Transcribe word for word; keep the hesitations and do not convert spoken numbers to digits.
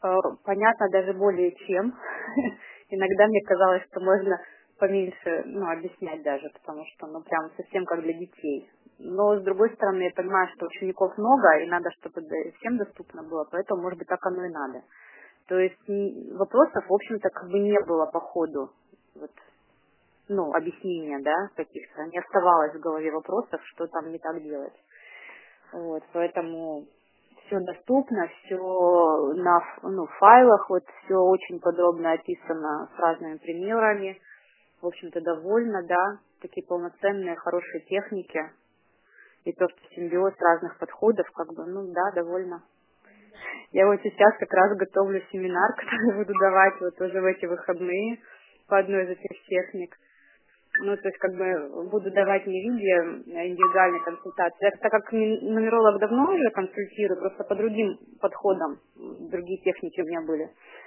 понятно даже более чем. Иногда мне казалось, что можно поменьше, ну, объяснять даже, потому что, ну, прям совсем как для детей. Но, с другой стороны, я понимаю, что учеников много, и надо, чтобы это всем доступно было, поэтому, может быть, так оно и надо. То есть м, вопросов, в общем-то, как бы не было по ходу, вот, ну, объяснения, да, каких-то. Не оставалось в голове вопросов, что там не так делать. Вот, поэтому все доступно, все на ф- ну, файлах, вот все очень подробно описано с разными примерами. В общем-то, довольна, да, такие полноценные, хорошие техники. И то, что симбиоз разных подходов, как бы, ну да, довольна. Я вот сейчас как раз готовлю семинар, который буду давать вот уже в эти выходные по одной из этих техник. Ну, то есть, как бы, буду давать не в виде а индивидуальной консультации. Я, так как ми- нумеролог давно уже консультирую, просто по другим подходам, другие техники у меня были.